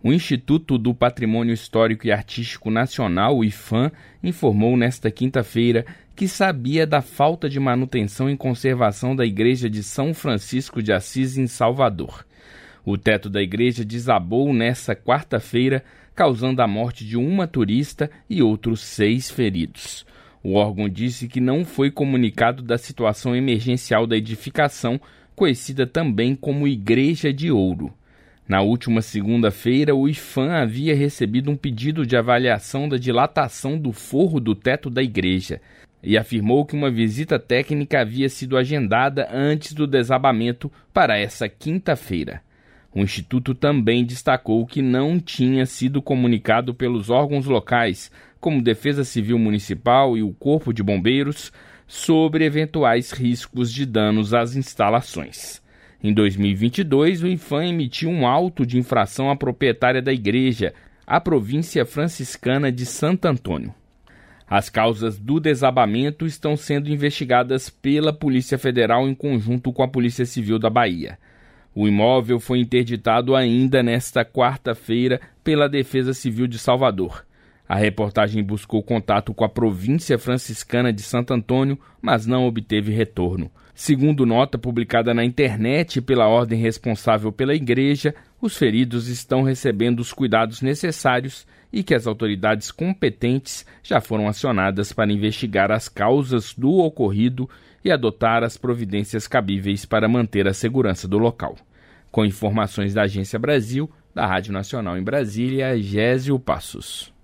O Instituto do Patrimônio Histórico e Artístico Nacional, o IPHAN, informou nesta quinta-feira que sabia da falta de manutenção e conservação da Igreja de São Francisco de Assis, em Salvador. O teto da igreja desabou nesta quarta-feira, causando a morte de uma turista e outros 6 feridos. O órgão disse que não foi comunicado da situação emergencial da edificação, conhecida também como Igreja de Ouro. Na última segunda-feira, o IPHAN havia recebido um pedido de avaliação da dilatação do forro do teto da igreja e afirmou que uma visita técnica havia sido agendada antes do desabamento para essa quinta-feira. O Instituto também destacou que não tinha sido comunicado pelos órgãos locais, como Defesa Civil Municipal e o Corpo de Bombeiros, sobre eventuais riscos de danos às instalações. Em 2022, o IPHAN emitiu um auto de infração à proprietária da igreja, a província franciscana de Santo Antônio. As causas do desabamento estão sendo investigadas pela Polícia Federal em conjunto com a Polícia Civil da Bahia. O imóvel foi interditado ainda nesta quarta-feira pela Defesa Civil de Salvador. A reportagem buscou contato com a província franciscana de Santo Antônio, mas não obteve retorno. Segundo nota publicada na internet pela ordem responsável pela igreja, os feridos estão recebendo os cuidados necessários e que as autoridades competentes já foram acionadas para investigar as causas do ocorrido e adotar as providências cabíveis para manter a segurança do local. Com informações da Agência Brasil, da Rádio Nacional em Brasília, Gésio Passos.